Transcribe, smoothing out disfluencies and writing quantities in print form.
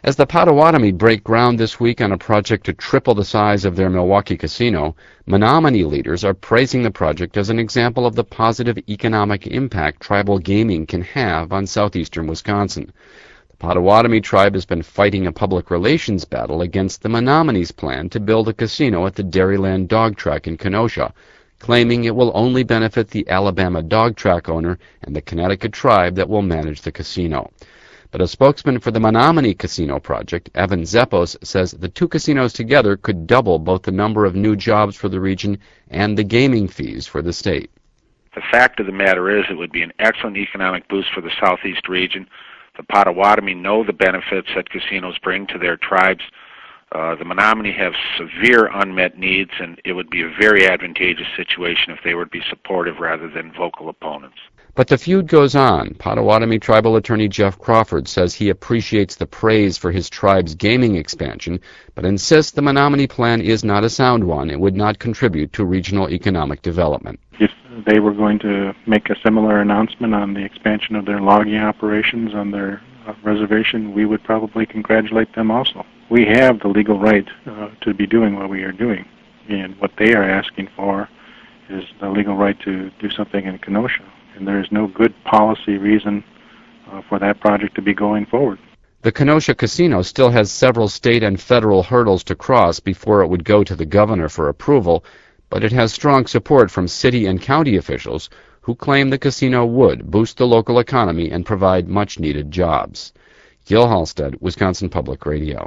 As the Potawatomi break ground this week on a project to triple the size of their Milwaukee casino, Menominee leaders are praising the project as an example of the positive economic impact tribal gaming can have on southeastern Wisconsin. The Potawatomi tribe has been fighting a public relations battle against the Menominee's plan to build a casino at the Dairyland Dog Track in Kenosha, claiming it will only benefit the Alabama Dog Track owner and the Connecticut tribe that will manage the casino. But a spokesman for the Menominee Casino project, Evan Zeppos, says the two casinos together could double both the number of new jobs for the region and the gaming fees for the state. The fact of the matter is it would be an excellent economic boost for the southeast region. The Potawatomi know the benefits that casinos bring to their tribes. The Menominee have severe unmet needs, and it would be a very advantageous situation if they would be supportive rather than vocal opponents. But the feud goes on. Potawatomi tribal attorney Jeff Crawford says he appreciates the praise for his tribe's gaming expansion, but insists the Menominee plan is not a sound one and would not contribute to regional economic development. If they were going to make a similar announcement on the expansion of their logging operations on their reservation, we would probably congratulate them also. We have the legal right to be doing what we are doing, and what they are asking for is the legal right to do something in Kenosha. And there is no good policy reason for that project to be going forward. The Kenosha Casino still has several state and federal hurdles to cross before it would go to the governor for approval, but it has strong support from city and county officials who claim the casino would boost the local economy and provide much-needed jobs. Gil Halstead, Wisconsin Public Radio.